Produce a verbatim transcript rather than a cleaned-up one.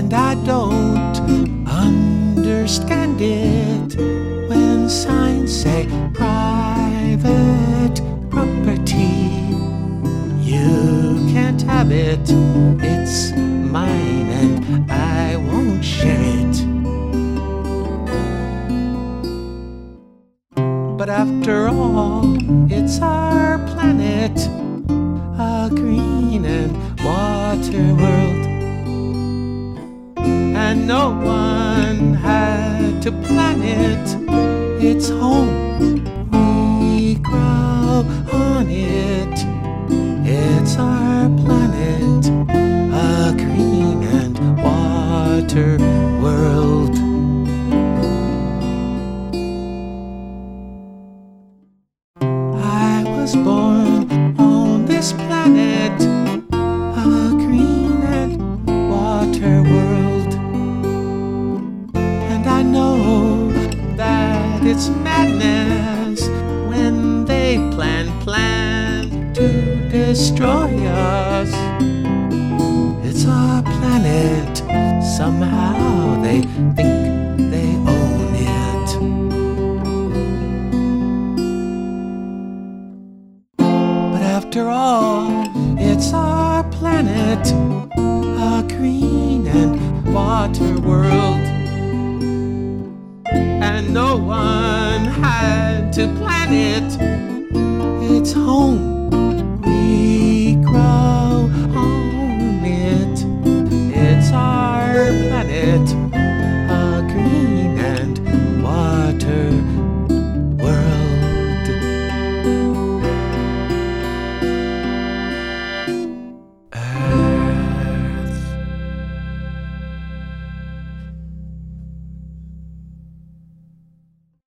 and I don't understand it when signs say private property. You can't have it, it's mine and I won't share it. But after all, it's our planet, a green and water world, and no one had to plan it. It's home, we grow on it. It's our planet, a green and water world. I was born on this planet, a green and water world, and I know that it's madness when they plan, plan to destroy us. It's our planet, somehow they think they own it. But after all, it's our planet, a green and water world, and no one had to plan it. It's home, we grow on it. It's our planet,